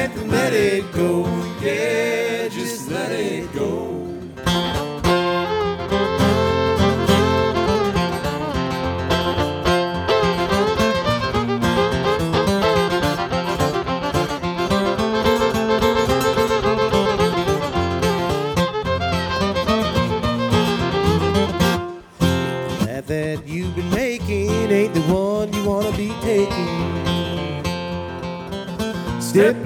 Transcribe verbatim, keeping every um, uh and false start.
life and let it go. Yeah, just let it go. That you've been making ain't the one you wanna be taking. Step